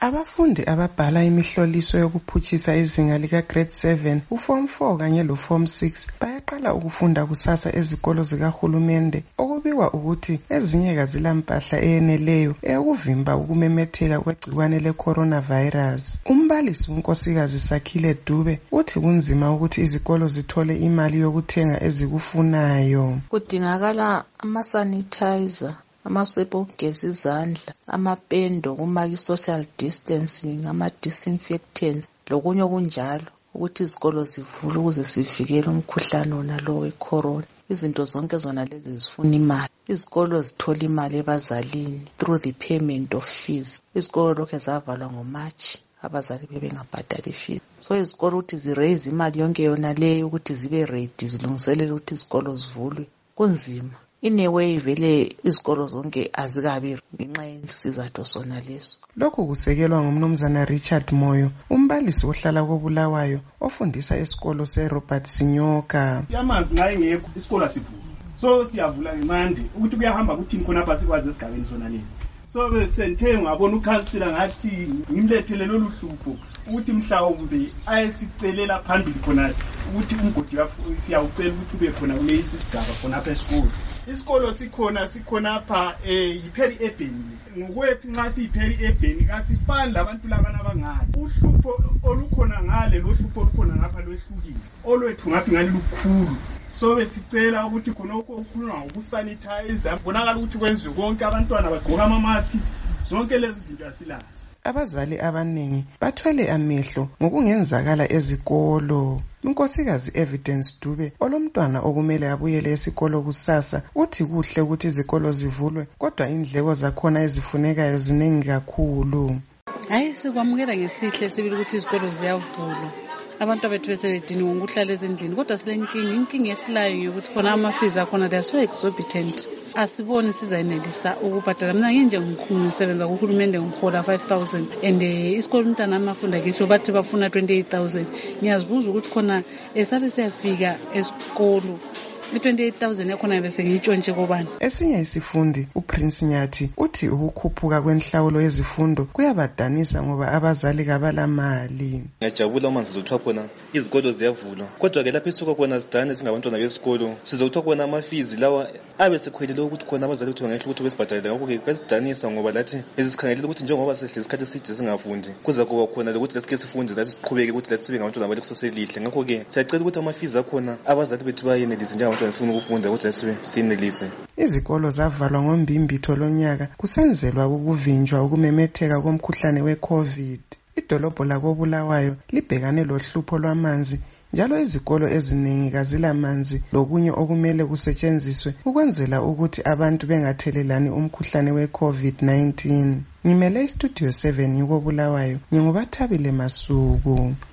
Abafundi ababhala imihloliso yokuphutshisa izinga lika grade 7, uform 4 kanye loform 6 bayaqala ukufunda kusasa ezikolo zikahulumende, okubikwa ukuthi ezinye kazilampahla eyeneleyo eyokuvimba ukumemetheka kwegcikwane le-coronavirus. Umbalisi uNkosikazi Sakhile Dube uthi kunzima ukuthi izikolo zithole imali yokuthenga ezikufunayo. Kudingakala ama-sanitizer, amaswephu okugeza izandla, amapendo okumaka i-social distancing, ama-disinfectants lokunye okunjalo ukuthi izikolo zivule ukuze sivikele umkhuhlane wonalo we-corona. Izinto zonke zona lezi zifuna imali. Izikolo zithola imali ebazalini through the payment of fees. Izikolo lokhu zavalwa ngoMarch, abazali bebengabhadali fees. So izikolo ukuthi ziraise imali yonke yona leyo ukuthi zibe ready, zilungiselele ukuthi izikolo zivulwe, kunzima. In a way vele izikolo zonke azikabi ngenxa yesizathu sona leso. Lokhu kusekelwa ngumnumzana Richard Moyo, umbalisi ohlala koBulawayo ofundisa esikolo seRobert Sinyoka. Yamanzi naye ngekho isikolo sivula. So siyavula ngemande ukuthi kuyahamba kuthini khona apha sikwazi esigabeni sona lezi. So besenthe ngabona ukhansila ngathi ngimlethele lolu hlupho ukuthi mhlawumbe ayesicelela phambili khona ukuthi umgodi siyawucela ukuthi ube khona kule isigaba khona apha esikolo. Isikolo sikhona apha yipheri ebheni. Ngokwethu nxa siyipheri ebheni kasifani labantu labana abangale. Uhlupho olukhona ngale lohlupho olukhona ngapha lwehlukile. Olwethu ngathi ngani lukhulu. So besicela ukuthi khonokho okukhulunywa ngokusanitize bonakala ukuthi kwenziwe konke, abantwana bagqoka ama-mask, zonke lezi zinto asilazo. Abazali abaningi bathwele amehlo ngokungenzakala ezikolo. Unkosikazi Evidence Dube olomntwana okumele abuyele esikolo kusasa uthi kuhle ukuthi izikolo zivulwe, kodwa indleko zakhona ezifunekayo ziningi kakhulu. Hayi, sikwamukela ngesihle sibili ukuthi izikolo ziyavulwa. Abantu bethu besediniwe ngokuhlala ezindlini, kodwa inkinga esilayo ngokuthi khona ama-fees akhona they are so exorbitant. Asiboni sizayenelisa ukubhadala. Mina nginje ngisebenza kuhulumende ngihola 5,000 and isikolo umntana amafunda kiso bathi bafuna 28,000. Ngiyazibuza ukuthi khona esabe siyafika esikolo i-28,000 yakhona bese ngiyitshontshe kobani. Esinye isifundi uPrince Nyathi uthi ukukhuphuka kwenhlawulo yezifundo kuyabadanisa ngoba abazali kabala mali. Ngiyajabula uma sizothiwa khona izikolo ziyavulwa, kodwa ke lapho isuka khona sidane singabantwana besikolo sizothiwa khona ama-fees lawa abe sekhwelele ukuthi khona abazali bethu bangehle ukuthi besibhadalele. Ngakho-ke kuyasidanisa ngoba lathi besikhangelele ukuthi njengoba sehle isikhathi eside singafundi kuza kuba khona lokuthi lesike sifunde lathi siqhubeke ukuthi lathi sibe ngabantwana balekusasa elihle. Ngakho-ke siyacela ukuthi ama-fees akhona abazali bethu bayenelise njengabantwana sifuna ukufunda ukuthi lasibe sinelise. Izikolo zavalwa ngombimbitho lonyaka kusenzelwa ukuvinjwa ukumemetheka komkhuhlane we-COVID. Idolobho lakoBulawayo libhekane lohlupho lwamanzi, njalo izikolo eziningi kazilamanzi lokunye okumele kusetshenziswe ukwenzela ukuthi abantu bengathelelani umkhuhlane we-COVID-19. Ngimele iStudio 7 koBulawayo, nginguBathabile Masuku.